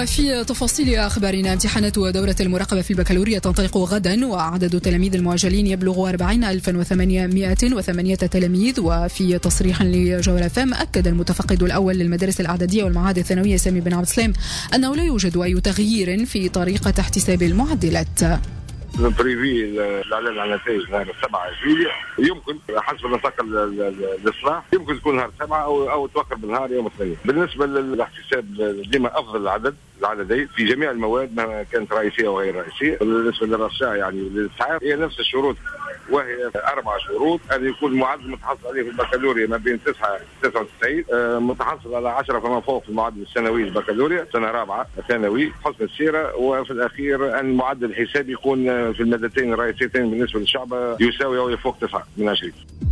وفي تفاصيل أخبارنا، امتحانات ودورة المراقبة في البكالوريا تنطلق غدا، وعدد التلاميذ المؤجلين يبلغ 40,808 تلاميذ. وفي تصريح لجولة فام أكد المتفقد الأول للمدارس الإعدادية والمعاهد الثانوية سامي بن عبد السلام أنه لا يوجد أي تغيير في طريقة احتساب المعدلات. بريفي الاعلان عن نتائج نهار 7 جويلية، يمكن حسب نطاق الاصلاح يمكن تكون نهار 7 او توخر بالنهار يوم الاثنين. بالنسبه للاحتساب ديما افضل العددين في جميع المواد مهما كانت رئيسيه وغير رئيسيه. بالنسبه للرشاة يعني للاسعاف هي نفس الشروط، وهي 4 شروط: ان يكون المعدل متحصل عليه في البكالوريا ما بين 9 99، متحصل على 10 فما فوق في المعدل السنوي البكالوريا سنه رابعه ثانوي، حسن السيره. وفي الاخير ان معدل الحساب يكون في المادتين الرئيسيتين بالنسبه للشعب يساوي او يفوق 9 من 20.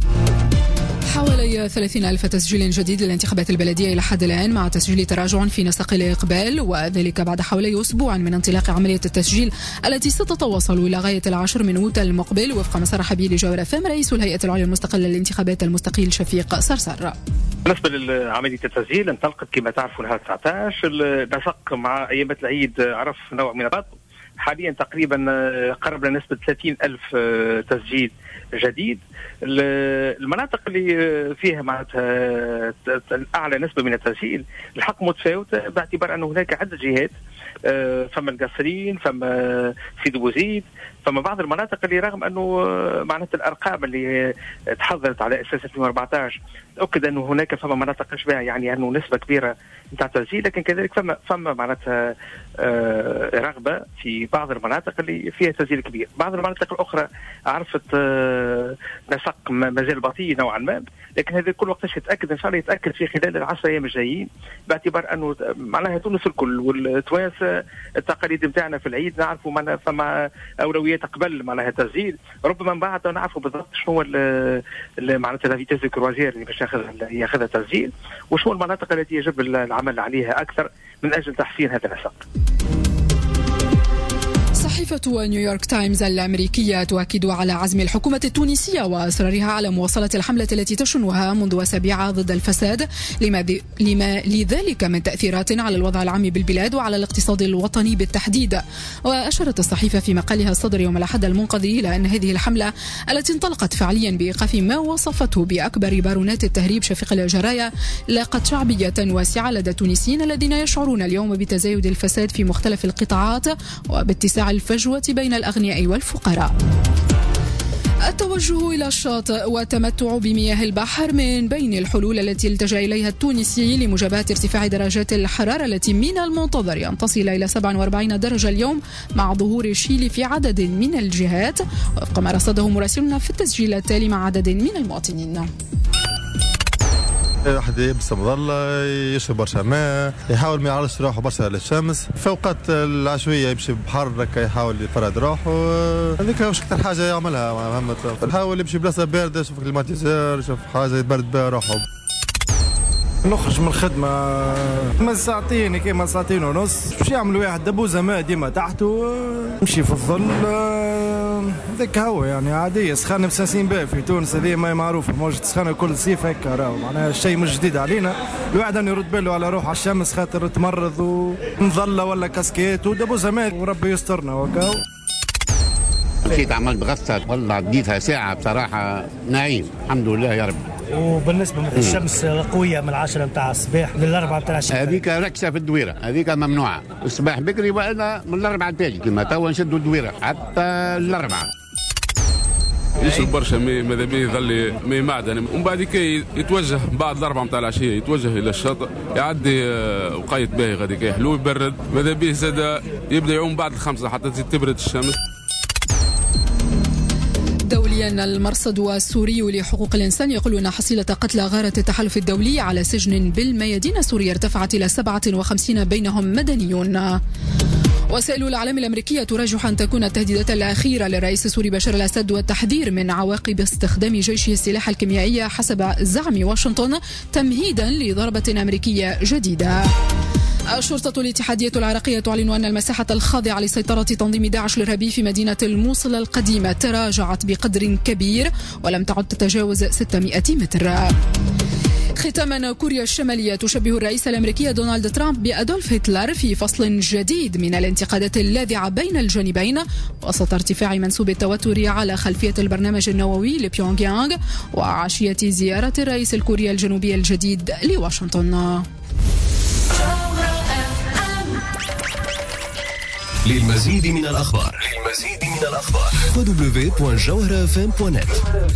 حوالي 30,000 تسجيل جديد للانتخابات البلدية إلى حد الآن، مع تسجيل تراجع في نسق الإقبال، وذلك بعد حوالي أسبوع من انطلاق عملية التسجيل التي ستتواصل إلى غاية 10 من أوت المقبل، وفق ما صرح به لجولة فام رئيس الهيئة العليا المستقلة للانتخابات المستقيل شفيق صرصر. بالنسبة لعملية التسجيل انطلقت كما تعرفوا نهار 19. النسق مع أيامات العيد عرف نوع من البطء. حاليا تقريبا قرب لنسبة 30,000 تسجيل جديد. المناطق اللي فيها معناتها أعلى نسبة من التسجيل الحق متفاوتة، باعتبار أنه هناك عدة جهات، فما القصرين، فما سيدي بوزيد، فما بعض المناطق اللي رغم أنه معناتها الأرقام اللي تحضرت على أساس 2014 تأكد أنه هناك فما مناطق أشباه، يعني أنه نسبة كبيرة نتاع التسجيل، لكن كذلك فما معناتها رغبة في بعض المناطق اللي فيها تسجيل كبير. بعض المناطق الأخرى عرفت نسق مازال بطيء نوعا ما، لكن هذا كل وقتاش يتأكد إن شاء الله يتأكد في خلال ال10 أيام الجايين، باعتبار أنه معناها تونس الكل والتوانسة التقاليد نتاعنا في العيد نعرفوا معناها فما أولويات قبل معناها تسجيل، ربما من بعد نعرفوا بالضبط شنو معناتها لا فيتاس كروازير اللي باش ياخذها تسجيل، وشنو المناطق التي يجب العمل عليها أكثر من أجل تحسين هذا النسق. صحيفة نيويورك تايمز الأمريكية تؤكد على عزم الحكومة التونسية وإصرارها على مواصلة الحملة التي تشنها منذ أسابيع ضد الفساد، لما لذلك من تأثيرات على الوضع العام بالبلاد وعلى الاقتصاد الوطني بالتحديد. وأشارت الصحيفة في مقالها الصادر يوم الأحد المنقضي إلى أن هذه الحملة التي انطلقت فعليا بإيقاف ما وصفته بأكبر بارونات التهريب شفيق الجرايا لاقت شعبية واسعة لدى التونسيين الذين يشعرون اليوم بتزايد الفساد في مختلف القطاعات وباتساع الفجوة بين الأغنياء والفقراء. التوجه إلى الشاطئ والتمتع بمياه البحر من بين الحلول التي التجأ إليها التونسي لمجابهة ارتفاع درجات الحرارة التي من المنتظر أن تصل إلى 47 درجة اليوم مع ظهور الشيل في عدد من الجهات، وفق ما رصده مراسلنا في التسجيل التالي مع عدد من المواطنين. واحد يلبس مظلة، يشرب برشا ماء، يحاول ما يعرضش روحه برشا للشمس، في اوقات العشوية يمشي بحر يحاول يفرد روحه، هذيك واش اكثر حاجة يعملها. يحاول يمشي بلاصة باردة، يشوف كليماتيزور، يشوف حاجة يبرد بها روحه. نخرج من الخدمة ما ساعتين كيما ساعتين ونص، باش يعمل واحد دبوزة ماء ديما تحته، يمشي في الظل، ذاك هو يعني عادية. سخانة مساسين بها في تونس هذه ما معروفة، موجة سخانة كل صيف هكا راهو، معناها شيء مش جديد علينا. الواحد أن يرد باله على روح على الشمس خاطر تمرض، ومظلة ولا كاسكيت ودبوزة ماء وربي يسترنا وكاو. مشيت عملت غسل والله عديتها ساعة بصراحة نعيم الحمد لله يا رب. وبالنسبة الشمس قوية من 10 متاع الصباح لل4 متاع العشية، هذيك ركسة في الدويرة، هذيك ممنوعة الصباح بكري وإلا من 4 التالي، كما توا نشدوا الدويرة حتى 4. يشرب برشا ماء، ماذا بيه يظل ماء معدني، ومن بعد كي يتوجه بعد 4 متاع العشية يتوجه إلى الشاطئ، يعدي وقاية باهي غادي كي حلو يبرد، ماذا بيه زاد يبدأ يعوم بعد 5 حتى تزيد تبرد الشمس. دوليا، المرصد السوري لحقوق الإنسان يقول أن حصيلة قتلى غارة التحالف الدولي على سجن بالميادين السورية ارتفعت إلى 57 بينهم مدنيون. وسائل الإعلام الأمريكية ترجح أن تكون التهديدات الأخيرة للرئيس السوري بشار الأسد والتحذير من عواقب استخدام جيشه السلاح الكيميائي حسب زعم واشنطن تمهيدا لضربة أمريكية جديدة. الشرطة الاتحادية العراقية تعلن أن المساحة الخاضعة لسيطرة تنظيم داعش الإرهابي في مدينة الموصل القديمة تراجعت بقدر كبير ولم تعد تتجاوز 600 متر. ختاما، كوريا الشمالية تشبه الرئيس الأمريكي دونالد ترامب بأدولف هتلر في فصل جديد من الانتقادات اللاذعة بين الجانبين وسط ارتفاع منسوب التوتر على خلفية البرنامج النووي لبيونغ يانغ وعشية زيارة الرئيس الكوري الجنوبي الجديد لواشنطن. للمزيد من الأخبار www.jawharafm.net.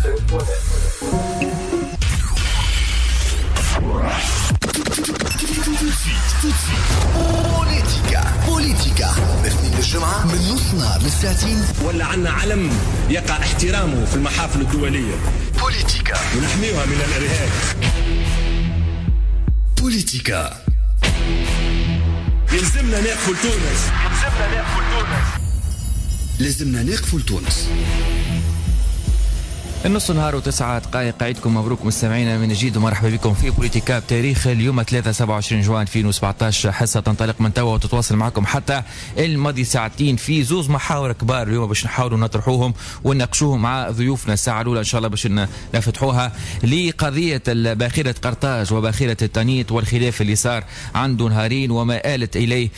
بوليتيكا باثنين الجمعة من نص نهار للساعتين. ولا عنا علم يقع احترامه في المحافل الدولية. بوليتيكا ونحميها من الإرهاب. بوليتيكا. يلزمنا نقفل تونس. النص نهار و9 دقائق. عيدكم مبروك مستمعينا من جديد ومرحبا بكم في بوليتيكا بتاريخ اليوم 3/27 جوان 2017. حصة تنطلق من توا وتتواصل معكم حتى الماضي ساعتين في زوز محاور كبار اليوم باش نحاولوا نطرحوهم ونناقشوهم مع ضيوفنا. الساعة الأولى إن شاء الله باش نفتحوها لقضية باخرة قرطاج وباخرة التانيت والخلاف اللي صار عنده نهارين وما آل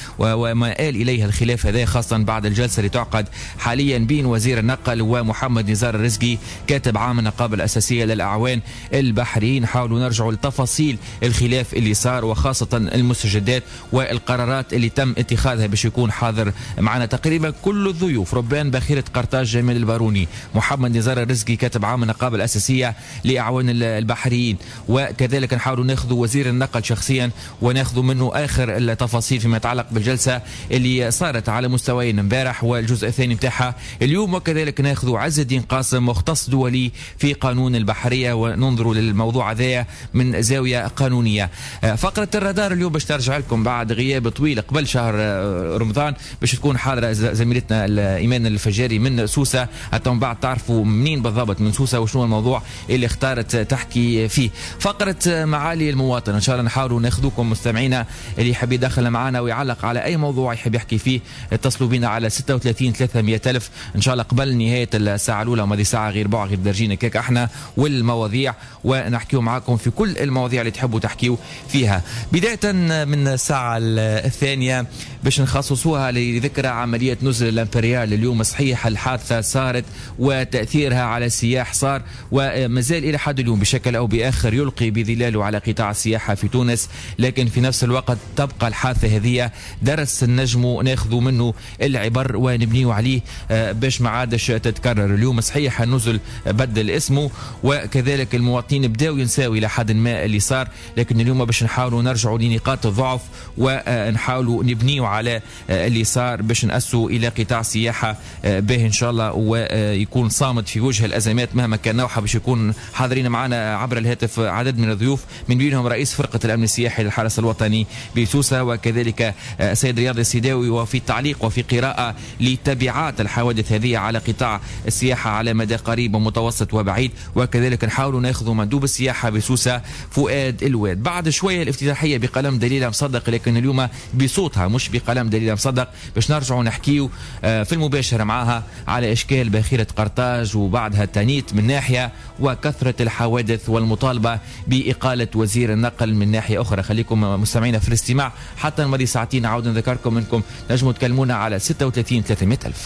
إليه الخلاف هذا، خاصة بعد الجلسة اللي تعقد حاليا بين وزير النقل ومحمد نزار الرزقي كاتب عام النقابة الأساسية للأعوان البحريين. حاولوا نرجعوا لتفاصيل الخلاف اللي صار وخاصة المستجدات والقرارات اللي تم اتخاذها باش يكون حاضر معنا تقريبا كل الضيوف. ربان باخرة قرطاج جمال الباروني، محمد نزار الرزقي كاتب عام النقابة الأساسية لأعوان البحريين، وكذلك نحاولوا ناخذ وزير النقل شخصيا وناخذ منه آخر التفاصيل فيما يتعلق بالجلسة اللي صارت على مستويين امبارح والجزء الثاني متاعها اليوم، وكذلك ناخذ عز الدين قاسم مختص دولي في قانون البحرية وننظر للموضوع هذا من زاوية قانونية. فقرة الرادار اليوم باش ترجع لكم بعد غياب طويل قبل شهر رمضان باش تكون حاضرة زميلتنا إيمان الفجاري من سوسة، حتى من بعد تعرفوا منين بالضبط من سوسة وشنو الموضوع اللي اختارت تحكي فيه. فقرة معالي المواطن إن شاء الله نحاولوا ناخذوكم مستمعينا اللي يحب يدخل معنا ويعلق على أي موضوع يحب يحكي فيه اتصلوا بنا على 36 300 ألف إن شاء الله قبل نهاية الساعة الأولى، وما دي ساعة غير باع غير درجينا كيك احنا والمواضيع ونحكيو معاكم في كل المواضيع اللي تحبوا تحكيو فيها. بداية من الساعة الثانية باش نخصصوها لذكرى عملية نزل الامبريال. اليوم صحيح الحادثة صارت وتأثيرها على السياح صار ومازال إلى حد اليوم بشكل أو بآخر يلقي بظلاله على قطاع السياحة في تونس، لكن في نفس الوقت تبقى الحادثة هذه درس نجمو ناخذوا منه العبر ونبنيو عليه باش ما عادش تتكرر. اليوم صحيح النزل بدل اسمه وكذلك المواطنين بداوا ينساوا إلى حد ما اللي صار، لكن اليوم باش نحاولوا نرجعوا لنقاط الضعف ونحاولوا نبنيوا على اللي صار باش نأسوا إلى قطاع السياحة به إن شاء الله ويكون صامد في وجه الأزمات مهما كان نوعها. باش يكون حاضرين معنا عبر الهاتف عدد من الضيوف من بينهم رئيس فرقة الأمن السياحي للحرس الوطني بسوسة وكذلك سيد رياض السيداوي، وفي تعليق وفي قراءة لتبعات الحوادث هذه على قطاع السياحة على مدى قريب ومتوسط وبعيد، وكذلك نحاولوا ناخذوا مندوب السياحة بسوسة فؤاد الواد. بعد شوية الافتتاحية بقلم دليلة مصدق، لكن اليوم بصوتها مش بقلم دليلة مصدق باش نرجعوا نحكيو في المباشرة معها على إشكال باخرة قرطاج وبعدها تانيت من ناحية وكثرة الحوادث والمطالبة بإقالة وزير النقل من ناحية أخرى. خليكم مستمعين في الاستماع حتى الماضي ساعتين. عاود نذكركم انكم نجموا تكلمونا على 36 300 ألف.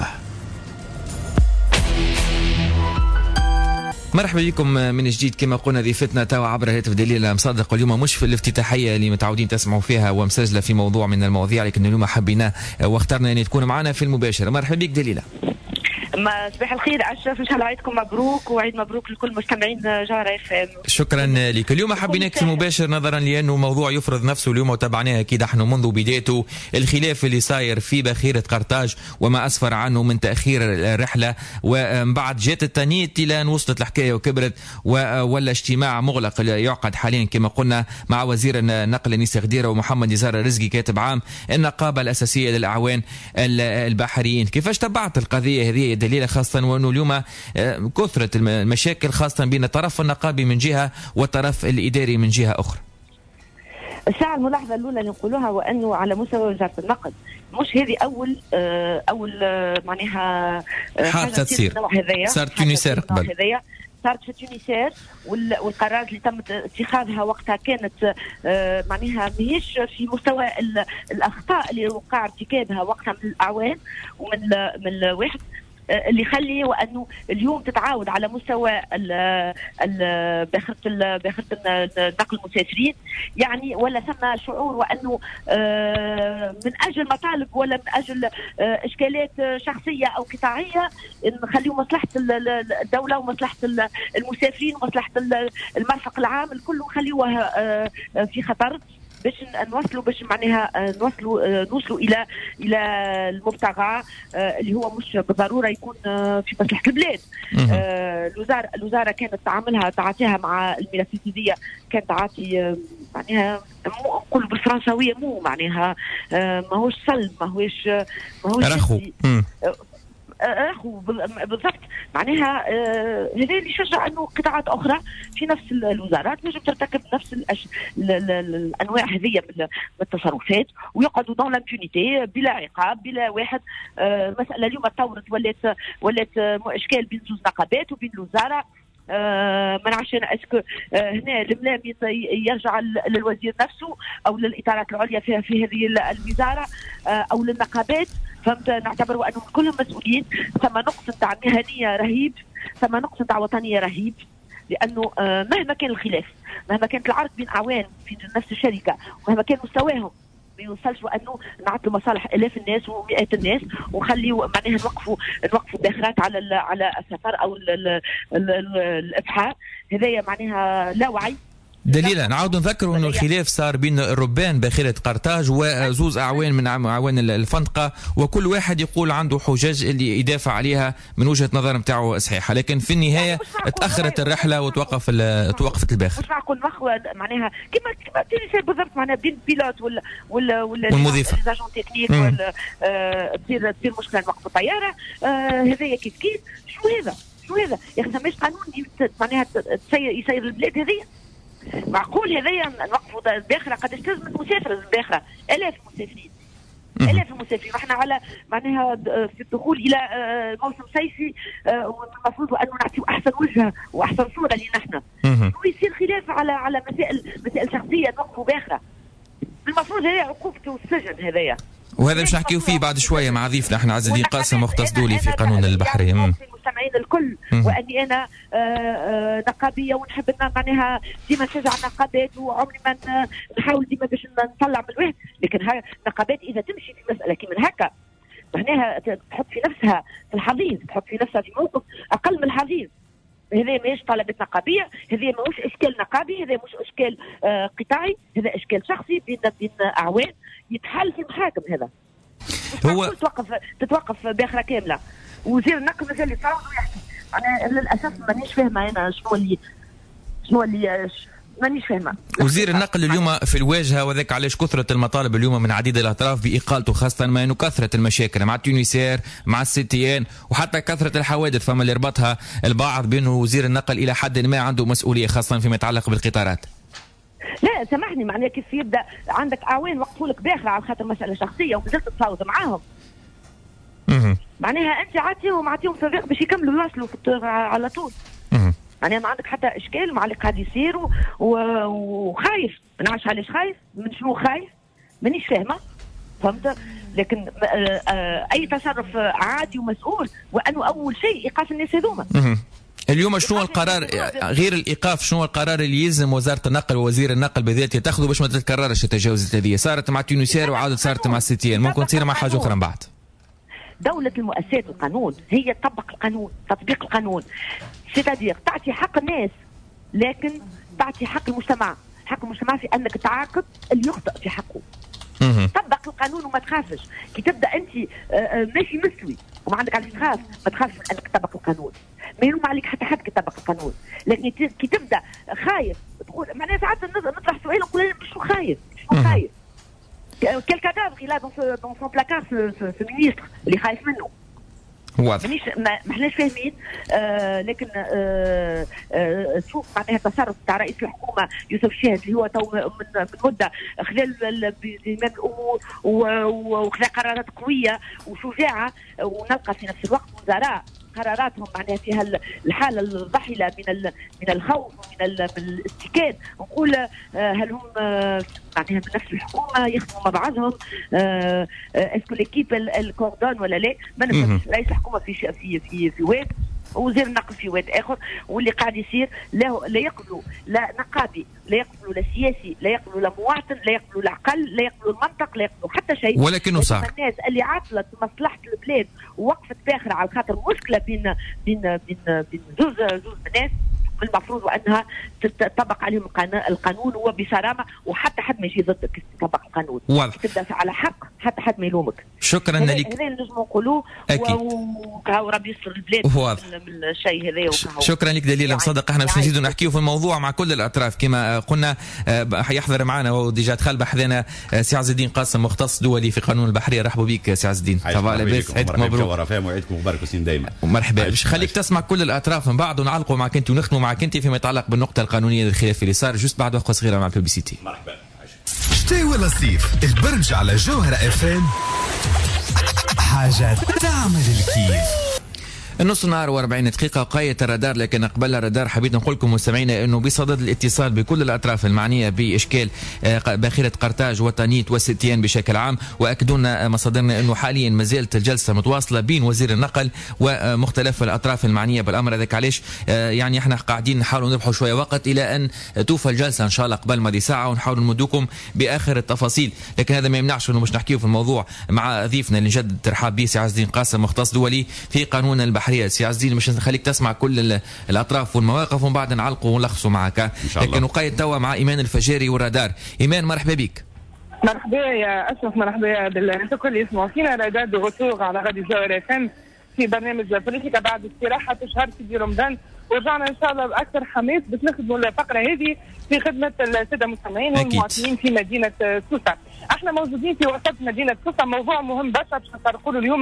مرحبا بكم من جديد. كما قلنا ضيفتنا توا عبر هاتف دليلة مصدق، واليوم مش في الافتتاحية اللي متعودين تسمعوا فيها ومسجلة في موضوع من المواضيع، لكن اليوم حبينا واخترنا ان تكون معنا في المباشرة. مرحبا بك دليلة. صباح الخير أشرف، إن شاء الله عيدكم مبروك وعيد مبروك لكل مستمعين جوهرة FM. شكرا لك. اليوم حبيناك في المباشر نظرا لأنه موضوع يفرض نفسه اليوم وتابعناه أكيد احنا منذ بدايته، الخلاف اللي صاير في باخرة قرطاج وما أسفر عنه من تأخير الرحلة، ومن بعد جات التانيت إلى أن وصلت الحكاية وكبرت ولا اجتماع مغلق يعقد حاليا كما قلنا مع وزير النقل نيسي غديرة ومحمد نزار الرزقي كاتب عام النقابة الأساسية للأعوان البحريين. كيفاش تبعت القضية هذه دليلة، خاصة وأنه اليوم كثرة المشاكل خاصة بين الطرف النقابي من جهة والطرف الإداري من جهة أخرى؟ الساعة الملاحظة الأولى اللي نقولوها وأنه على مستوى وزارة النقل مش هذه أول معناها حادثة تصير، صارت تونسير قبل صارت في تونسير والقرارات اللي تم اتخاذها وقتها كانت معناها ماهيش في مستوى الاخطاء اللي وقع ارتكابها وقتها من الاعوان ومن الواحد اللي يخلي وانه اليوم تتعاود على مستوى باخره نقل المسافرين، يعني ولا ثم شعور وانه من اجل مطالب ولا من اجل اشكالات شخصيه او قطاعيه نخليوا مصلحه الدوله ومصلحه المسافرين ومصلحه المرفق العام الكل نخليوها في خطر باش معناها نوصلوا الى المبتغى اللي هو مش بالضروره يكون في مصلحه البلاد. الوزاره كانت تعاطيها مع الملفات هذه، كانت تعاطي معناها نقول بالفرنساويه مو معناها ماهوش سلب ماهوش رخو بالضبط. معناها هذا اللي يشجع انه قطاعات اخرى في نفس الوزارات يجب ترتكب نفس الانواع هذه من التصرفات ويقعدوا دون لامبونيتي بلا عقاب بلا واحد. مساله اليوم تطورت ولات اشكال بين زوج نقابات وبين الوزاره. ما نعرفش انا اسكو هنا الملام يرجع للوزير نفسه او للاطارات العليا في هذه الوزاره او للنقابات. فهمت؟ نعتبر انهم كلهم مسؤولين. ثم نقص تاع مهنيه رهيب، ثم نقص تاع وطنيه رهيب، لانه مهما كان الخلاف، مهما كانت العرض بين اعوان في نفس الشركه، ومهما كان مستواهم ما يوصلش وانه نعطلوا مصالح الاف الناس ومئات الناس ونخليوا معناها نوقفوا باخرات على السفر او الابحاث. هذايا معناها لا وعي. دليلا نعاود نذكروا انه الخلاف صار بين الربان باخرة قرطاج وزوز اعوان من اعوان الفندقه، وكل واحد يقول عنده حجج اللي يدافع عليها من وجهه نظر نتاعو صحيحه، لكن في النهايه تاخرت الرحله وتوقفت الباخر. مش معقول معناها كما تونس بالضبط معناها بين البيلوت والمضيف ليزاجون تكنيك تصير مشكله نوقفوا الطياره. هذايا كيف شو هذا يا اخي؟ مش قانون معناها يسير البلاد هذه. معقول هذايا نوقفوا الباخره؟ قداش تلزم المسافر الباخره؟ آلاف المسافرين. واحنا على معناها في الدخول الى موسم صيفي والمفروض انه نعطيو احسن وجهه واحسن صوره لنا احنا. ويصير خلاف على مسائل شخصيه نوقفوا باخره. المفروض هذا عقوبته السجن هذايا. وهذا باش نحكيو فيه بعد شويه مع ضيفنا احنا عز الدين قاسم مختص دولي في قانون البحري. المستمعين الكل واني انا نقابيه ونحب معناها ديما نشجع النقابات وعمري ما نحاول ديما باش نطلع من الواحد، لكن هاي النقابات اذا تمشي في مساله كيما هكا معناها تحط في نفسها في الحضيض، تحط في نفسها في موقف اقل من الحضيض. هذا ماهيش طلبات نقابيه، هذا ماهوش اشكال نقابي، هذا مش اشكال قطاعي، هذا اشكال شخصي بين اعوان يتحل في المحاكم. هذا هو تتوقف باخره كامله. وزير النقل مازال يتفاوض ويحكي. انا للاسف مانيش فاهمه انا شنو اللي مانيش فاهمه. وزير النقل اليوم في الواجهه، وذاك علاش كثره المطالب اليوم من عديد الاطراف باقالته، خاصه ما انه كثره المشاكل مع تونسير مع السيتيان وحتى كثره الحوادث فما اللي ربطها البعض بانه وزير النقل الى حد ما عنده مسؤوليه خاصه فيما يتعلق بالقطارات. لا سامحني، معناها كيف يبدا عندك اعوان وقفوا لك باخره على خاطر مساله شخصيه ومازلت تتفاوض معاهم. معناها انت عطيهم صديق باش يكملوا يواصلوا على طول. معناها ما عندك حتى اشكال مع اللي قاعد يصير وخايف. ما نعرفش علاش خايف، من شنو خايف مانيش فاهمه. فهمت؟ لكن اي تصرف عادي ومسؤول، وانه اول شيء ايقاف الناس هذوما. اليوم شنو القرار غير الايقاف؟ شنو القرار اللي يلزم وزاره النقل ووزير النقل بالذات يتخذوا باش ما تتكررش التجاوزات هذه؟ صارت مع تونسير وعاودت صارت مع السيتيان، ممكن تصير مع حاجه اخرى من بعد. دولة المؤسسات القانون هي تطبق القانون، تطبيق القانون، سيتادير تعطي حق الناس لكن تعطي حق المجتمع في انك تعاقب اللي يخطئ في حقه. طبق القانون وما تخافش. كي تبدا انت ماشي مستوي وما عندك علاش تخاف، ما تخافش من انك تطبق القانون. ما يلوم عليك حتى حد كيطبق القانون، لكن كي تبدا خايف تقول معناها ساعات نطرح سؤال نقول شنو خايف؟ Quel cadavre il a dans son placard ce ministre اللي خايف منه؟ واضح. ما احناش فاهمين. لكن شوف معناها التصرف تاع رئيس الحكومه يوسف شاهد اللي هو تو من مده خلال زمام الامور وخذا قرارات قويه وشجاعه، ونلقى في نفس الوقت وزراء قراراتهم معناها فيها الحاله الضحله من الخوف من الاستكان. نقول هل هم معناها من نفس الحكومه يخدموا مع بعضهم؟ اسكو ليكيب الكوردون ولا لا؟ ما نفهمش. رئيس الحكومه في واد، وزير النقل في واد اخر، واللي قاعد يصير لا يقبلوا لا نقابي، لا يقبلوا لا سياسي، لا يقبلوا لا مواطن، لا يقبلوا العقل، لا يقبلوا المنطق، لا يقبلوا حتى شيء. ولكنه صح الناس اللي عطلت مصلحه البلاد ووقفت باخره على خاطر مشكله بين زوز ناس، المفروض وانها تطبق عليهم القانون وبصرامه، وحتى حد ما يجي ضدك تطبق القانون. واضح. تدافع على حق حتى حد ما يلومك. شكرا لك. هذا اللي نجموا نقولوه، وكاو ربي يستر البلاد من الشيء هذا. شكرا لك دليل مصدق. احنا باش نزيدوا نحكيو في الموضوع مع كل الاطراف كما قلنا. يحضر معنا وديجا دخل بحذنا سي عز الدين قاسم، مختص دولي في قانون البحريه. رحبوا بك سي عز الدين. طبعا لاباس، عيدكم مبروك وعيدكم مبارك وسين دائما. مرحبا. باش خليك تسمع كل الاطراف من بعض ونعلقوا معك انت ونختموا معك انت فيما يتعلق بالنقطه القانونيه للخلاف اللي صار جوست بعد وقفه صغيره مع الببليسيتي. مرحبا. شتي ولا صيف البرنج على جوهرة FM، حاجة تعمل الكيف. النص نهار و40 دقيقة قاية الرادار. لكن قبل الرادار حبيت نقول لكم مستمعينا انه بصدد الاتصال بكل الاطراف المعنية باشكال باخرة قرطاج وطنيت وستيان بشكل عام، واكدوا لنا مصادرنا انه حاليا ما زالت الجلسة متواصلة بين وزير النقل ومختلف الاطراف المعنية بالامر. هذاك علاش يعني احنا قاعدين نحاولوا نربحوا شوية وقت الى ان توفى الجلسة ان شاء الله قبل ماضي ساعة، ونحاولوا نمدوكم باخر التفاصيل. لكن هذا ما يمنعش انه مش نحكيو في الموضوع مع ضيفنا اللي نجدد ترحاب به سي عز الدين قاسم، مختص دولي في قانون البحرية. سي عز الدين مش نخليك تسمع كل الاطراف والمواقف ومن بعد نعلقوا ونلخصوا معك. لكن نقيد توا مع ايمان الفجاري والرادار. ايمان مرحبا بك. مرحبا يا اشرف، مرحبا بالكل اللي يسمعوا فينا. رادار دو غوتور على راديو جوهرة FM في برنامج بوليتيكا بعد استراحه شهر سيدي رمضان، ورجعنا ان شاء الله باكثر حماس باش نخدموا الفقره هذه في خدمه الساده المستمعين والمواطنين في مدينه سوسه. احنا موجودين في وسط مدينه سوسه، موضوع مهم برشا باش نطرقوا اليوم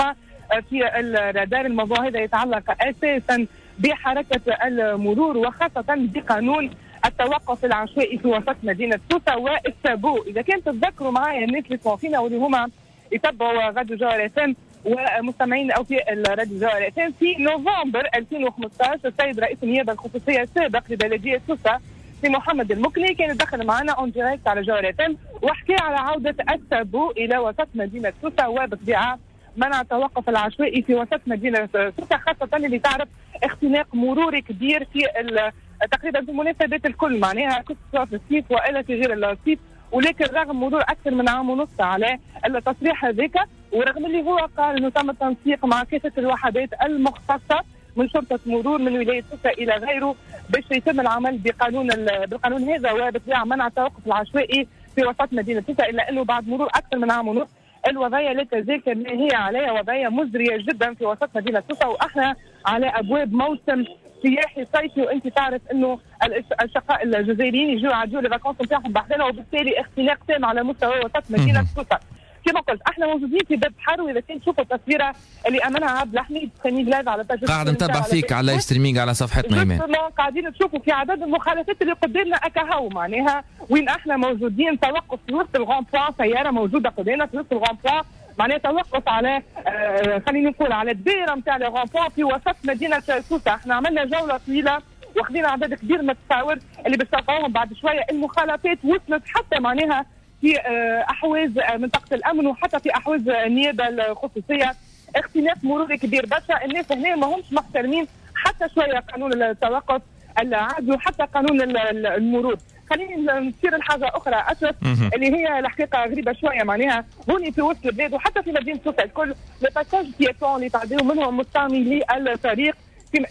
في الرادار. الموضوع هذا يتعلق اساسا بحركه المرور وخاصه بقانون التوقف العشوائي في وسط مدينه سوسه والتابو. اذا كان تتذكروا معايا الناس اللي يسمعوا فينا واللي هما يتبعوا راديو جوهرة FM ومستمعين او في الراديو جوهرة FM، في نوفمبر 2015 السيد رئيس النيابه الخصوصيه السابق لبلديه سوسه في محمد المكني كان دخل معنا اون دايركت على جوهرة FM وحكى على عوده التابو الى وسط مدينه سوسه، وبالطبيعه منع التوقف العشوائي في وسط مدينه سوسه، خاصه اللي تعرف اختناق مروري كبير في تقريبا في المناسبات الكل، معناها كنت في الصيف والا في غير الصيف. ولكن رغم مرور اكثر من عام ونص على التصريح هذاك، ورغم اللي هو قال انه تم التنسيق مع كافه الوحدات المختصه من شرطه مرور من ولايه سوسه الى غيره باش يتم العمل بالقانون هذا، وبالطبيعه منع التوقف العشوائي في وسط مدينه سوسه، الا انه بعد مرور اكثر من عام ونص الوضعيه لا تزال كما هي عليها وضعيه مزريه جدا في وسط مدينه سوسه، واحنا على ابواب موسم سياحي صيفي، وانت تعرف انه الاشقاء الجزائريين يجوا يعدوا الفاكونس نتاعهم بحذنا، وبالتالي اختناق تام على مستوى وسط مدينه سوسه. كما قلت احنا موجودين في باب حر، واذا كان تشوفوا التصويره اللي امنها عبد الحميد خنيج لايف على باج قاعد نتابع فيك على ستريمينج على صفحتنا ايمان، قاعدين تشوفوا في عدد المخالفات اللي قدامنا اكاهو، معناها وين احنا موجودين توقف في وسط الغون بوان، سياره موجوده قدامنا في وسط الغون بوان، معناها توقف على خلينا نقول على الدائره نتاع الغون بوان في وسط مدينه سوسه. احنا عملنا جوله طويله واخذنا عدد كبير من التصاور اللي باش تلقاوهم بعد شويه. المخالفات وصلت حتى معناها في احواز منطقه الامن وحتى في احواز النيابه الخصوصيه، اختلاف مروري كبير برشا. الناس هنا ما همش محترمين حتى شويه قانون التوقف العادي وحتى قانون المرور. خليني نصير الحاجه اخرى اشرف اللي هي الحقيقه غريبه شويه، معناها هوني في وسط البلاد وحتى في مدينه سوسه الكل الباساج بيتون اللي تعديو منهم مستعملي الطريق في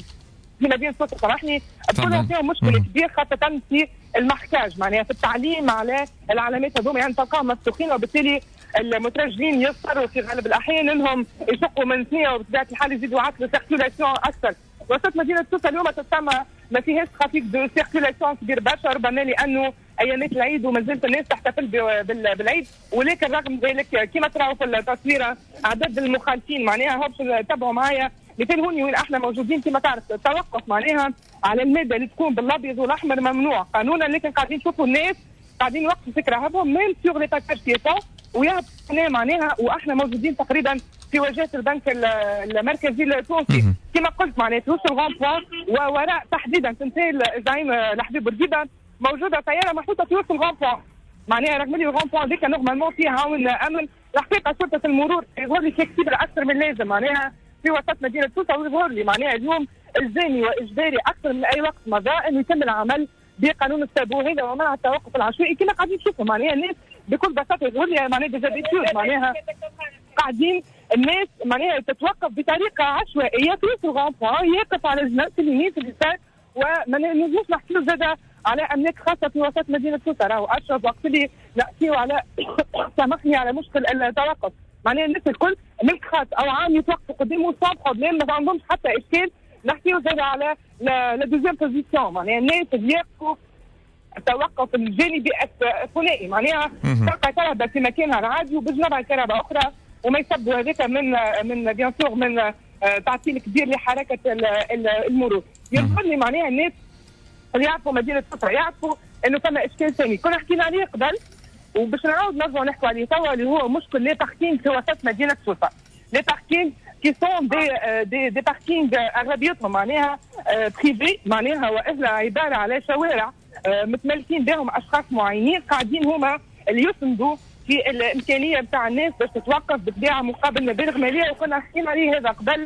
مدينه سوسه، سامحني تكون فيها مشكله كبير خاصه في المحكاج، معناها في التعليم على العلامات هذوما، يعني تلقاهم مفتوحين، وبالتالي المترجمين يضطروا في غالب الاحيان انهم يشقوا من ثنيه، وبطبيعه الحال يزيدوا عطل سيركيولاسيون اكثر. وسط مدينه سوسه اليوم تسمى ما فيهاش ترافيك دو سيركيولاسيون كبير برشا، ربما لانه ايامات العيد وما زالت الناس تحتفل بالعيد، ولكن رغم ذلك كما تراو في التصويره عدد المخالفين، معناها هو تابعوا معايا مثال هوني وين احنا موجودين كما تعرف التوقف معناها على الماده اللي تكون بالابيض والاحمر ممنوع قانونا، لكن قاعدين نشوفوا الناس قاعدين يوقفوا فكره هبهم ميم سيغ لي باساج بيتون ويهبطوا معناها، واحنا موجودين تقريبا في واجهه البنك المركزي التونسي. كما قلت معناها فلوس الغون بوان ووراء تحديدا تمثال الزعيم لحبيب بورقيبه موجوده طياره محطوطه فلوس الغون بوان. معناها رغم اللي الغون بوان ذيك نورمالمون فيها عون امن، الحقيقه شرطه المرور يظهر لي فليكسيبل اكثر من اللازم معناها في وسط مدينه توسا، ويظهر لي معناها اليوم الزامي واجباري اكثر من اي وقت مضى انه يتم العمل بقانون التابو هذا ومنع التوقف العشوائي كما قاعدين نشوفوا. معناها الناس بكل بساطه يظهر لي معناها ديزابيتيود معناها قاعدين الناس معناها تتوقف بطريقه عشوائيه في الغون بوان، يقف على الجنب في اليمين في اليسار، وما نجموش نحكيو زاده على املاك خاصه في وسط مدينه توسا. راهو اشرف وقت اللي نحكيو على سامحني على مشكل التوقف، معناها الناس الكل ملك خاص او عام يتوقفوا قدامه صاب بروبليم ما عندهمش حتى اشكال. نحكيو زاده على لا دوزيام بوزيسيون معناها الناس اللي يقفوا التوقف الجانبي الثنائي معناها تلقى كهرباء في مكانها العادي وبجنبها كهرباء اخرى وما يسبوا هذاك من بيان سور من تعطيل كبير لحركه المرور. يظهر لي معناها الناس اللي يعرفوا مدينه توسا يعرفوا انه فما اشكال ثاني كنا حكينا عليه قبل وباش نعاود نرجعوا نحكوا عليه توا اللي هو مشكل لي باركينغ في وسط مدينه توسا. لي باركينغ كي سون دي باركينغ اغلبيتهم معناها بريفي معناها والا عباره على شوارع متملكين بهم اشخاص معينين قاعدين هما اللي يسندوا في الامكانيه نتاع الناس باش تتوقف بالطبيعه مقابل مبالغ ماليه، وكنا حكينا عليه هذا قبل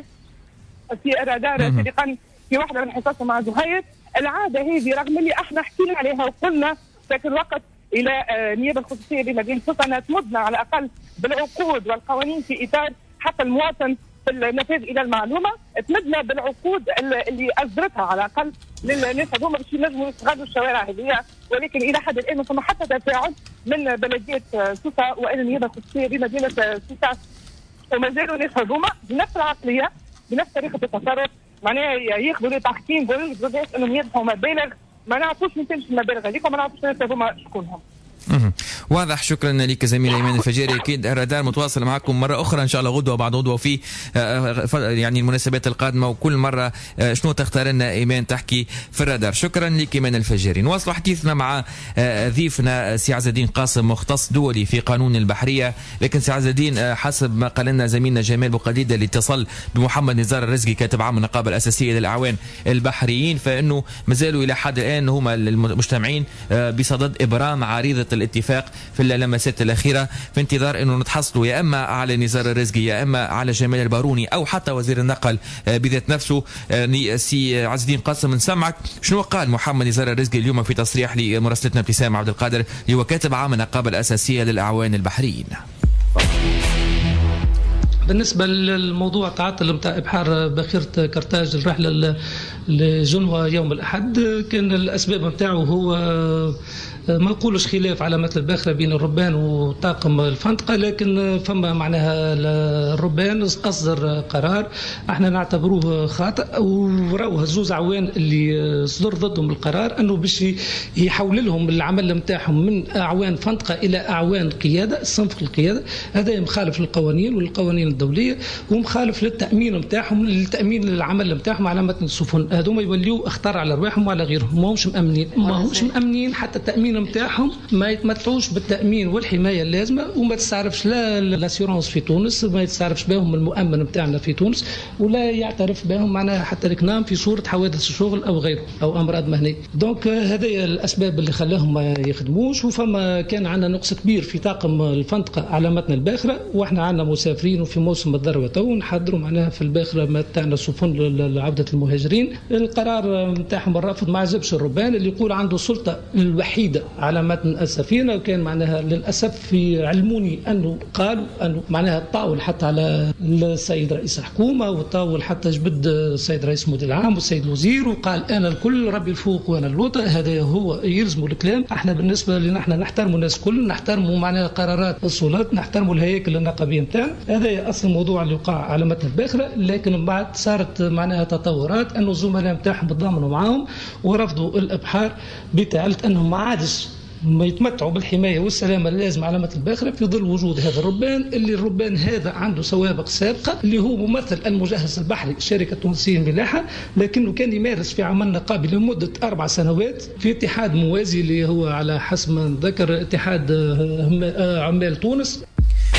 في الرادار سابقا في واحده من حصصنا مع زهير. العاده هذه رغم اللي احنا حكينا عليها وقلنا ذاك الوقت الى النيابه الخصوصيه بمدينه توسا انها تمدنا على الاقل بالعقود والقوانين في اطار حتى المواطن في النفاذ الى المعلومه، تمدنا بالعقود اللي اصدرتها على الاقل للناس هذوما باش ينجموا يستغلوا الشوارع هذه، ولكن الى حد الان ما فما حتى تفاعل من بلديه توسا والى النيابه الخصوصيه بمدينه توسا، وما زالوا الناس هذوما بنفس العقليه بنفس طريقه التصرف معناها ياخذوا لي تحكيم ويقولوا انهم يدفعوا مبالغ ما نعرفوش من تمشي المبالغ هذيك وما نعرفوش الناس هذوما شكونهم. واضح. شكرا لك زميلي ايمان الفجيري. اكيد الرادار متواصل معكم مره اخرى ان شاء الله غدوه بعد غدوه في يعني المناسبات القادمه، وكل مره شنو تختار لنا ايمان تحكي في الرادار. شكرا لك ايمان الفجيري. نواصل حديثنا مع ضيفنا سي عز الدين قاسم مختص دولي في قانون البحريه. لكن سي عز الدين حسب ما قال لنا زميلنا جمال بوقليده اللي اتصل بمحمد نزار الرزقي كاتب عام النقابه الاساسيه للاعوان البحريين، فانه مازالوا الى حد الان هم المجتمعين بصدد ابرام عريضه الاتفاق في اللمسات الأخيرة في انتظار أنه نتحصلوا يا أما على نزار الرزقي يا أما على جمال الباروني أو حتى وزير النقل بذات نفسه. سي عز الدين قاسم نسمعك شنو قال محمد نزار الرزقي اليوم في تصريح لمراسلتنا ابتسام عبد القادر اللي هو كاتب عام النقابة الأساسية للأعوان البحريين. بالنسبة للموضوع تعطل نتاع إبحار باخرة كرتاج الرحلة لجنوة يوم الأحد، كان الأسباب نتاعو هو ما نقولش خلاف على مثل الباخرة بين الربان وطاقم الفندقة، لكن فما معناها الربان أصدر قرار احنا نعتبروه خاطئ، وراوه الزوز عوان اللي صدر ضدهم القرار انه باش يحول لهم العمل نتاعهم من اعوان فندقة الى اعوان قيادة، صنف القيادة. هذا مخالف للقوانين والقوانين الدولية، ومخالف للتأمين نتاعهم للتأمين العمل نتاعهم على متن السفن. هذوما يوليوا اخطار على رواحهم وعلى غيرهم، ما همش مأمنين حتى التأمين نتاعهم ما يتمتعوش بالتأمين والحماية اللازمة، وما تستعرفش لا الاسيورونس في تونس، ما يتعرفش بهم المؤمن نتاعنا في تونس، ولا يعترف بهم معناها حتى الكنام في صورة حوادث الشغل او غيره او امراض مهنية. دونك هذه الاسباب اللي خلاهم ما يخدموش. وفما كان عندنا نقص كبير في طاقم الفندقة على متن الباخرة، واحنا عندنا مسافرين وفي موسم الذروة تو نحضروا معناها في الباخرة متاعنا سفن لعودة المهاجرين. القرار نتاعهم الرافض ما عجبش الربان اللي يقول عنده سلطة الوحيدة على متن السفينة، وكان معناها للأسف في علموني أنه قالوا أنه معناها الطاول حتى على السيد رئيس الحكومة، والطاول حتى جبد السيد رئيس المدير العام والسيد الوزير، وقال أنا الكل ربي الفوق وأنا اللوطة. هذا هو يلزموا الكلام. احنا بالنسبة لنا احنا نحترموا الناس كل، نحترموا معناها قرارات السلطات، نحترموا الهياكل النقابية نتاعنا. هذا أصل الموضوع اللي وقع على متن الباخرة. لكن من بعد صارت معناها تطورات أنه الزملاء نتاعهم تضامنوا معاهم ورفضوا الإبحار بتعلة أنهم ما عادش ما يتمتعوا بالحماية والسلامة اللازمة على متن الباخرة في ظل وجود هذا الربان، اللي الربان هذا عنده سوابق سابقة، اللي هو ممثل المجهز البحري شركة تونسية الملاحة، لكنه كان يمارس في عمل نقابي لمدة 4 سنوات في اتحاد موازي اللي هو على حسب ما ذكر اتحاد عمال تونس.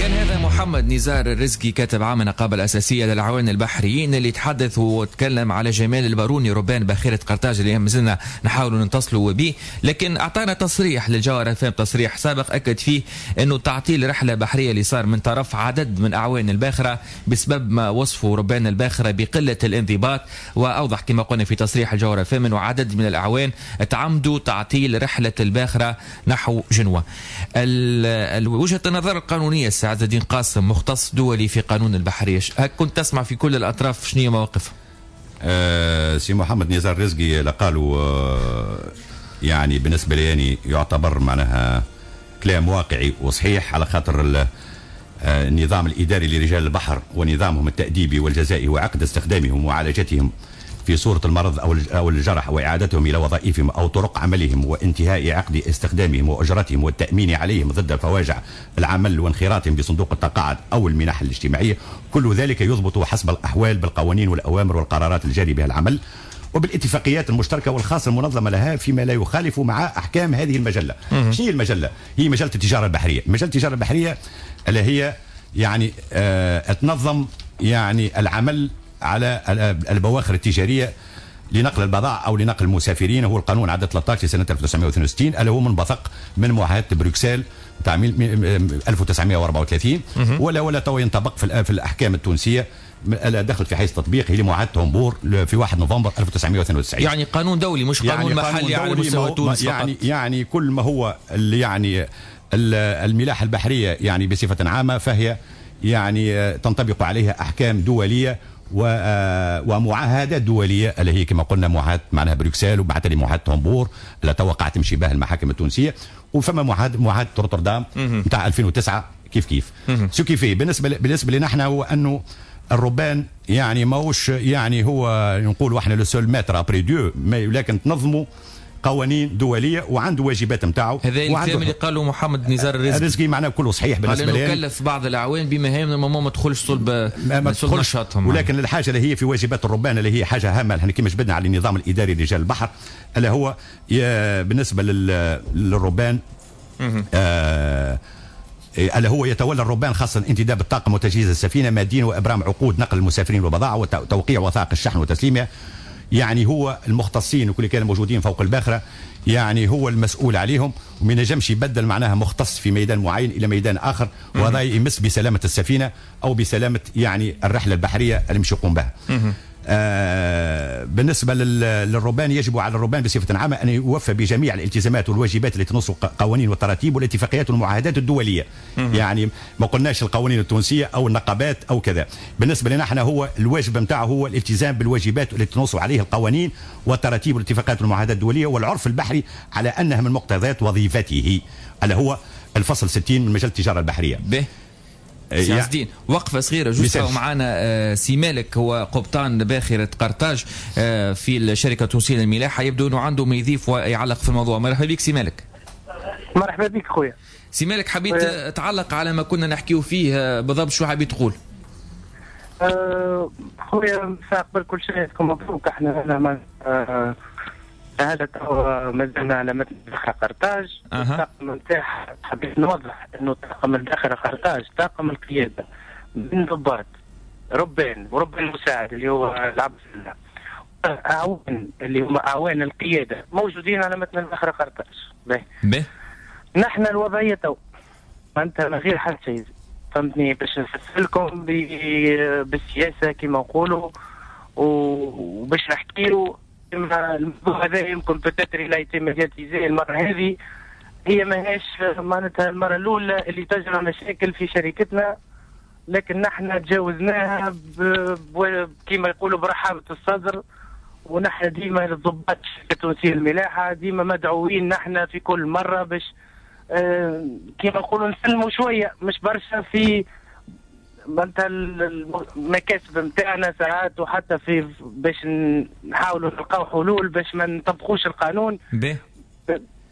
كان هذا محمد نزار الرزقي كاتب عام النقابة الأساسية للعوان البحريين اللي تحدث وتكلم على جمال الباروني ربان باخرة قرطاج اللي ما زلنا نحاول نتصلوا به، لكن أعطانا تصريح للجوهرة FM، تصريح سابق أكد فيه أنه تعطيل رحلة بحرية اللي صار من طرف عدد من أعوان الباخرة بسبب ما وصفوا ربان الباخرة بقلة الانضباط، وأوضح كما قلنا في تصريح الجوهرة FM أنه عدد من الأعوان تعمدوا تعطيل رحلة الباخرة نحو جنوة. وجهة النظر القانونية السي عز الدين قاسم مختص دولي في قانون البحرية، كنت تسمع في كل الأطراف شنو مواقف؟ سي محمد نزار رزقي لقالوا يعني بالنسبة لي يعني يعتبر معناها كلام واقعي وصحيح، على خاطر النظام الإداري لرجال البحر ونظامهم التأديبي والجزائي وعقد استخدامهم ومعالجتهم في صورة المرض أو الجرح وإعادتهم إلى وظائفهم أو طرق عملهم وانتهاء عقد استخدامهم وأجرتهم والتأمين عليهم ضد الفواجع العمل وانخراطهم بصندوق التقاعد أو المنح الاجتماعية، كل ذلك يضبط حسب الأحوال بالقوانين والأوامر والقرارات الجاري بها العمل وبالاتفاقيات المشتركة والخاصة المنظمة لها فيما لا يخالف مع أحكام هذه المجلة. شنو هي المجلة؟ هي مجلة التجارة البحرية. مجلة التجارة البحرية اللي هي يعني تنظم يعني العمل على البواخر التجارية لنقل البضائع أو لنقل المسافرين. هو القانون عدد 13 لسنة 1962 اللي هو منبثق من معاهدة بروكسل تاع 1934 ولا تو ينطبق في الأحكام التونسية. دخلت في حيز تطبيق هي معاهدة هومبور في 1 نوفمبر 1992. يعني قانون دولي مش قانون يعني محلي على مستوى تونس فقط. يعني كل ما هو يعني الملاحة البحرية يعني بصفة عامة فهي يعني تنطبق عليها أحكام دولية ومعاهدات دولية اللي هي كما قلنا معاهدة معناها بروكسل وبعد معاهدة هومبور اللي توقعت تمشي بها المحاكم التونسية، وفما معاهدة روتردام نتاع 2009 كيف سو كيفي. بالنسبة لنا احنا هو انه الربان يعني ماهوش يعني هو نقولوا احنا لو سول ماتر ابري ديو، لكن تنظموا قوانين دوليه وعنده واجبات نتاعو. هذا الكلام اللي قاله محمد نزار الرزقي معناه كله صحيح بالنسبه لي. قال انه كلف بعض الاعوان بمهام ما تدخلش صلب نشاطهم، ولكن الحاجه اللي هي في واجبات الربان اللي هي حاجه هامه احنا كما جبدنا على النظام الاداري لرجال البحر اللي هو بالنسبه للربان اللي هو يتولى الربان خاصة انتداب الطاقم وتجهيز السفينة ماديا وإبرام عقود نقل المسافرين والبضائع وتوقيع وثائق الشحن وتسليمها. يعني هو المختصين وكل كانوا موجودين فوق الباخرة يعني هو المسؤول عليهم، وما ينجمش يبدل معناها مختص في ميدان معين إلى ميدان آخر، وهذا يمس بسلامة السفينة أو بسلامة يعني الرحلة البحرية اللي مش يقوم بها. بالنسبة للربان يجب على الربان بصفة عامة أن يوفى بجميع الالتزامات والواجبات التي تنص القوانين والتراتيب والاتفاقيات والمعاهدات الدولية. يعني ما قلناش القوانين التونسية أو النقابات أو كذا. بالنسبة لنا احنا هو الواجب متاعه هو الالتزام بالواجبات التي تنص عليه القوانين والتراتيب والاتفاقيات والمعاهدات الدولية والعرف البحري على أنها من مقتضيات وظيفته اللي هو الفصل 60 من مجال التجارة البحرية. سي عز الدين وقفه صغيره جوست معنا سي مالك هو قبطان باخره قرطاج في الشركه التونسيه للملاحه، يبدو انه عنده ما يضيف ويعلق في الموضوع. مرحبا بك سي مالك. مرحبا بك خويا. سي مالك حبيت تعلق على ما كنا نحكيو فيه بالضبط، شو حبيت تقول؟ خويا قبل كل شيء مبروك. احنا هذا هو مازلنا على مثل قرطاج. الطاقم نتاعها حبيت نوضح انه طاقم الباخره قرطاج طاقم القياده من ضباط ربان وربان مساعد اللي هو العبد الله، اعوان اللي هم اعوان القياده موجودين على متن الباخره قرطاج. باهي نحن الوضعيه تو انت من غير حد شيء فهمتني باش نفسرلكم بالسياسه كما نقولوا وباش نحكيو الموضوع هذا يمكن بتاتري لا يتم ميدياتيزي المره هذه. هي ماهيش معناتها المره الاولى اللي تجرى مشاكل في شركتنا، لكن نحن تجاوزناها كما يقولوا برحابه الصدر، ونحن ديما الضباط الشركه التونسيه للملاحه ديما مدعوين نحن في كل مره باش كما نقولوا نسلموا شويه مش برشا في معناتها المكاسب نتاعنا ساعات، وحتى في باش نحاولوا نلقاو حلول باش ما نطبقوش القانون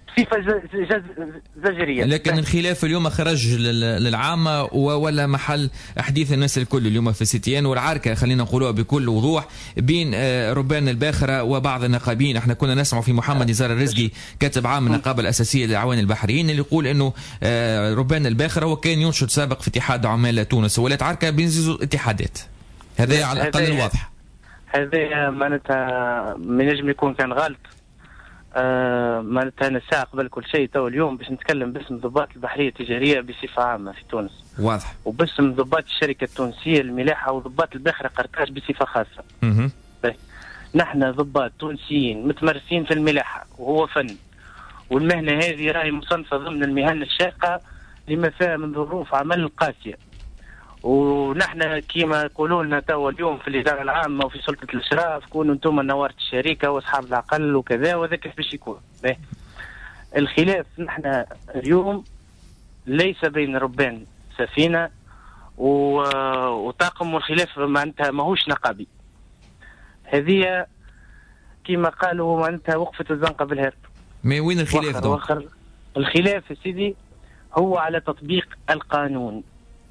صفه زجريه. لكن الخلاف اليوم خرج للعامه ولا محل حديث الناس الكل اليوم في ستيان، والعركه خلينا نقولوها بكل وضوح بين ربان الباخره وبعض النقابين. احنا كنا نسمع في محمد نزار الرزقي كاتب عام النقابه الاساسيه للاعوان البحريين اللي يقول انه ربان الباخره وكان ينشط سابق في اتحاد عمال تونس، ولات عركه بين زوج اتحادات. هذا على الاقل الواضح. هذا معناتها من نجم يكون كان غلط. معناتها انا ساعه قبل كل شيء تو اليوم باش نتكلم باسم ضباط البحريه التجاريه بصفه عامه في تونس. واضح. وباسم ضباط الشركه التونسيه الملاحه وضباط الباخره قرطاج بصفه خاصه. نحن ضباط تونسيين متمرسين في الملاحه وهو فن، والمهنه هذه راهي مصنفه ضمن المهن الشاقه لما فيها من ظروف عمل قاسيه. ونحن كيما يقولوا لنا توا اليوم في الاداره العامه وفي سلطه الاشراف كونوا انتم نواره الشركه واصحاب العقل وكذا، وهذا كيف باش يكون. الخلاف نحن اليوم ليس بين ربان سفينه وطاقم، والخلاف معناتها ماهوش نقابي. هذه كيما قالوا معناتها وقفه الزنقه بالهرب. ما وين الخلاف؟ الخلاف يا سيدي هو على تطبيق القانون.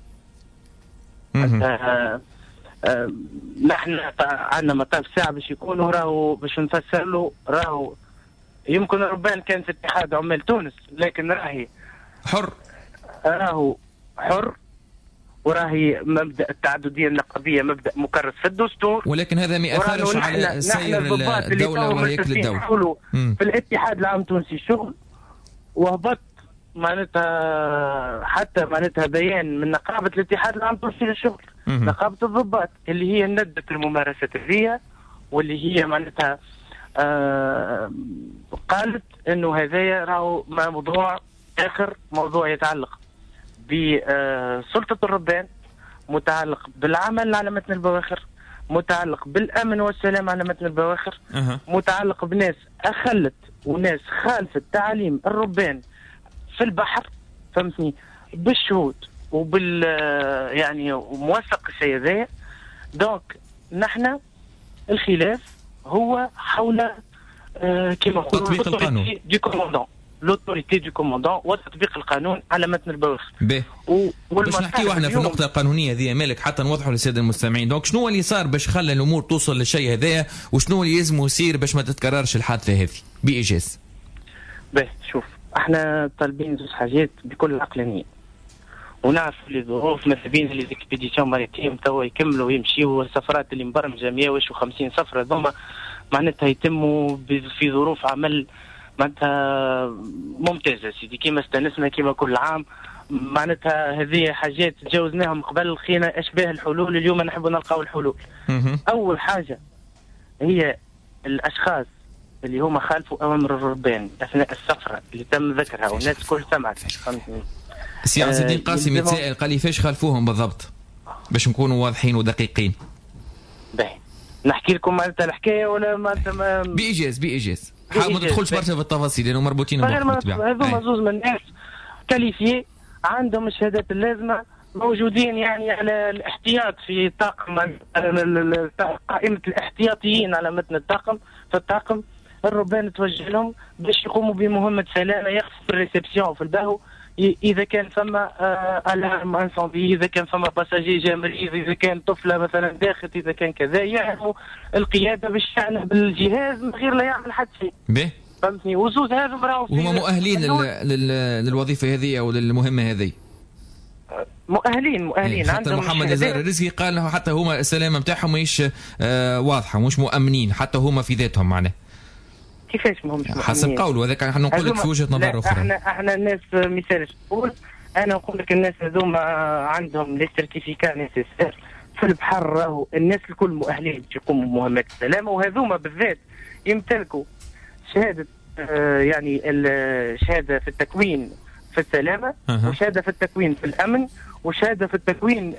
نحن عندنا مطاف ساعة باش يكونوا راهو باش نفسر له راهو يمكن ربان كان في اتحاد عمال تونس لكن راهي حر، راهو حر، وراهي مبدأ التعددية النقابية مبدأ مكرس في الدستور، ولكن هذا ما يأثرش على سير الدولة وهيكل الدولة. في الاتحاد العام التونسي الشغل وهبط معناتها حتى معناتها بيان من نقابة الاتحاد العام التونسي للشغل، نقابة الضباط اللي هي ندت الممارسة الرية، واللي هي معناتها قالت انه هذايا راهو موضوع اخر، موضوع يتعلق بسلطة الربان، متعلق بالعمل على متن البواخر، متعلق بالامن والسلام على متن البواخر، متعلق بناس اخلت وناس خالفت تعاليم الربان في البحر، فهمتني، بالشهود وبال يعني وموثق الشيء ذا. دونك نحن الخلاف هو حول كما تطبيق القانون دي كوموندون، لوتوريتي دو كوموندون وتطبيق القانون على متن البواخر. باش نحكيو احنا في النقطه القانونيه هذه مالك حتى نوضحوا للساده المستمعين. دونك شنو اللي صار باش خلى الامور توصل للشيء هذايا، وشنو اللي يلزم يصير باش ما تتكررش الحادثه هذه بايجاز؟ شوف احنا طالبين زوج حاجات بكل عقلانيه، ونعرفوا لي ظروف مثبين لي زيكسبيديسيون ماريتيم توا يكملوا ويمشيوا، السفرات اللي مبرمجه 150 سفره ذوما معناتها يتموا في ظروف عمل معناتها ممتازه سيدي، كيما استانسنا كيما كل عام. معناتها هذه حاجات تجاوزناهم قبل، لقينا اشباه الحلول، اليوم نحب نلقاو الحلول. اول حاجه هي الاشخاص اللي هما خالفوا اوامر الربان اثناء السفره اللي تم ذكرها والناس كل سمعت. سي عز الدين قاسم يتساءل قال لي فاش خالفوهم بالضبط باش نكونوا واضحين ودقيقين. نحكي لكم معناتها الحكايه ولا معناتها بايجاز حاول ما تدخلش برشا في التفاصيل لانه مربوطين ببعض. هذوما زوز من الناس كاليفيي عندهم الشهادات اللازمه، موجودين يعني على الاحتياط في طاقم قائمه الاحتياطيين على متن الطاقم. فالطاقم الربان توجه لهم باش يقوموا بمهمه سلامه، يخفوا الريسبسيون في الباهو اذا كان ثم الارم انسوندي، اذا كان ثم باساجي جا مريض، اذا كان طفله مثلا داخل، اذا كان كذا، يعرفوا القياده باش يعنى بالجهاز من غير لا يعمل حتى شيء. فهمتني؟ وزوز هذو راهو هما مؤهلين للوظيفه هذه او للمهمه هذه. مؤهلين حتى محمد نزار الرزقي قال حتى هما السلامه نتاعهم مش واضحه، مش مؤمنين حتى هما في ذاتهم. معناه كيفاش ما همش مؤمنين حسب قوله هذاك؟ احنا نقول لك في وجهه نظر اخرى. احنا الناس مثال تقول، انا نقول لك الناس هذوما عندهم لي سيرتيفيكا نيسيسير في البحر، راهو الناس الكل مؤهلين باش يقوموا بمهمات السلامه، وهذوما بالذات يمتلكوا شهاده يعني الشهاده في التكوين في السلامه، وشهاده في التكوين في الامن، وشهاده في التكوين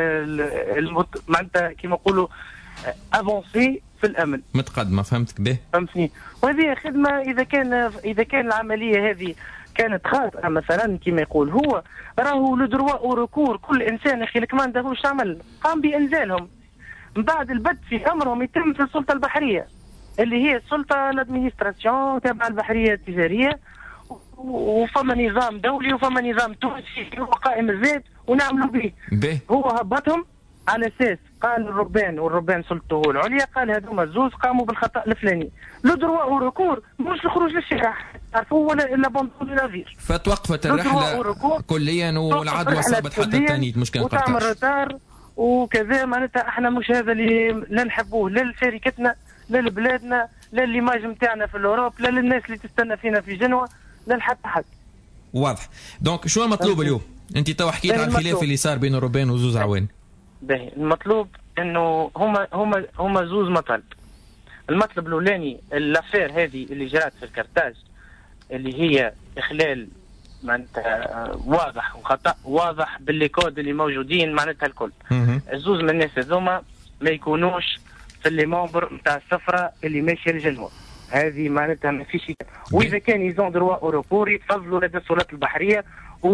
معناتها كيما نقولوا افونسي في الامن، متقدمه. فهمتك به؟ فهمتني. وهذه خدمه اذا كان العمليه هذه كانت خاطئه مثلا كما يقول هو، راهو لو دروا او ريكور، كل انسان اخي لك ما عندهوش عمل قام بانزالهم، من بعد البت في امرهم يتم في السلطه البحريه اللي هي السلطه الادمينستراسيون تابعه البحريه التجاريه، وفما نظام دولي وفما نظام تونسي هو قائم الذات ونعملوا به. هو هبطهم على اساس قال والربان سلطته العليا، قال هذوما الزوز قاموا بالخطا الفلاني. لو دروا او ركور مش الخروج للشارع تعرفوا ولا لابوندون نافير. فتوقفت الرحله كليا والعدوى صابت حتى التانيت مش كان قرطاج. وتعمل رتار وكذا. معناتها احنا مش هذا اللي لا نحبوه لا لشركتنا لا لبلادنا لا ليماج نتاعنا في الاوروب لا للناس اللي تستنى فينا في جنوة لا لحتى حد. واضح. دونك شو المطلوب اليوم؟ انت تو حكيت على الخلاف اللي صار بين الروبان وزوز عوان. باهي المطلوب انه هما زوز مطالب. المطلب الاولاني الافير هذه اللي جرات في الكرتاج اللي هي اخلال معناتها واضح وخطا واضح باللي كود اللي موجودين معناتها الكل. الزوز من الناس هذوما ما يكونوش في اللي ممبر نتاع السفره اللي ماشيه للجنوة. هذه معناتها ما فيش. واذا كان يزون دروا اوروبور يتفضلوا لدى السلطات البحريه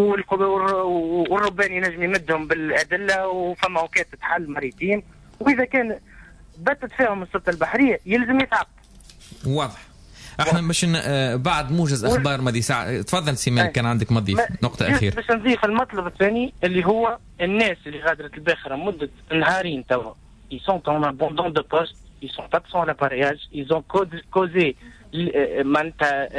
والربان ينجم يمدهم بالادله وفما وكاله تحل مريتين. واذا كان بتت فيهم السلطه البحريه يلزم يتعاقب. واضح. احنا مش بعد موجز اخبار مدي ساعه. تفضل سي مالك كان عندك مضيف نقطه اخيره. باش نضيف المطلب الثاني اللي هو الناس اللي غادرت الباخره مده نهارين توا ils sont en abandon de poste, ils sont absents à l'appareillage, ils ont causé معناتها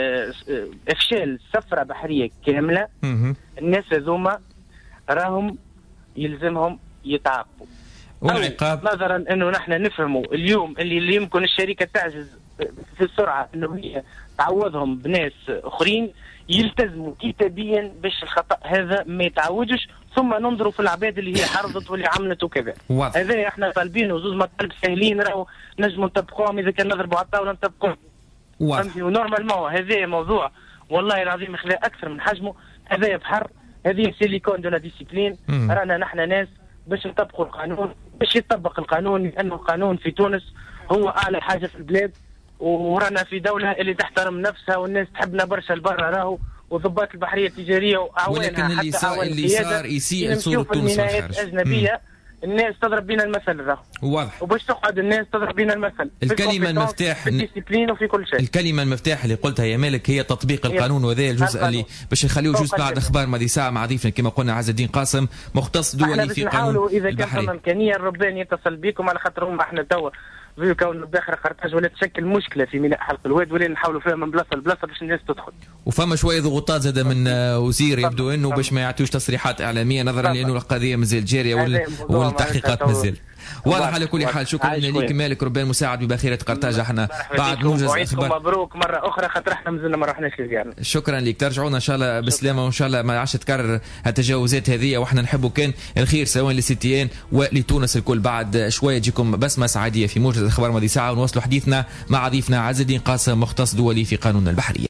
افشال سفره بحريه كامله. الناس هذوما راهم يلزمهم يتعاقبوا. والعقاب نظرا انه نحن نفهموا اليوم اللي يمكن الشركه تعجز في السرعه انه هي تعوضهم بناس اخرين يلتزموا كتابيا باش الخطا هذا ما يتعوجش، ثم ننظروا في العباد اللي هي حرضت واللي عملت وكذا. هذا احنا طالبينه زوز مطالب سهلين راهو نجموا نطبقوهم اذا كان نضربوا على الطاوله نطبقوهم. فهمتي؟ ونورمالمون هذا موضوع والله العظيم خلاه اكثر من حجمه. هذا بحر، هذه سيليكون دو لا ديسيبلين. رانا نحن ناس باش نطبقوا القانون، باش يطبق القانون، لانه القانون في تونس هو اعلى حاجه في البلاد، ورانا في دوله اللي تحترم نفسها والناس تحبنا برشا لبرا راهو، وضباط البحريه التجاريه واعوانها ولكن اللي صار يسيء صوره تونس والخارج. اجنبيه الناس تضرب بينا المثل راهو. واضح. وباش تقعد الناس تضرب بينا المثل. الكلمه المفتاح في الديسيبلين وفي كل شيء. الكلمه المفتاح اللي قلتها يا مالك هي تطبيق القانون، وهذا الجزء اللي باش نخليوه جزء بعد اخبار ماضي ساعه مع ضيفنا كما قلنا عز الدين قاسم مختص دولي في قانون اذا كان امكانيه الربان يتصل بكم على خاطر هم احنا توا في كون الباخره قرطاج ولا تشكل مشكله في ميناء حلق الواد ولا نحاولوا فيها من بلاصه لبلاصه باش الناس تدخل. وفما شويه ضغوطات زاد من وزير يبدو انه باش ما يعطيوش تصريحات اعلاميه نظرا لانه القضيه مازال جاريه والتحقيقات مازال. واضح. على كل حال شكرا لك مالك ربان مساعد بباخره قرطاج. احنا بعد موجز اخبار. مبروك مره اخرى خاطر احنا مازلنا ما رحناش لزيارة. شكرا لك. ترجعونا ان شاء الله بسلامه وان شاء الله ما عادش تكرر التجاوزات هذه، واحنا نحبوا كان الخير سواء للسيتيان ولتونس الكل. بعد شويه تجيكم بسمه سعاديه في موجز اخبار ماضي ساعه ونواصلوا حديثنا مع ضيفنا عز الدين قاسم مختص دولي في قانون البحريه.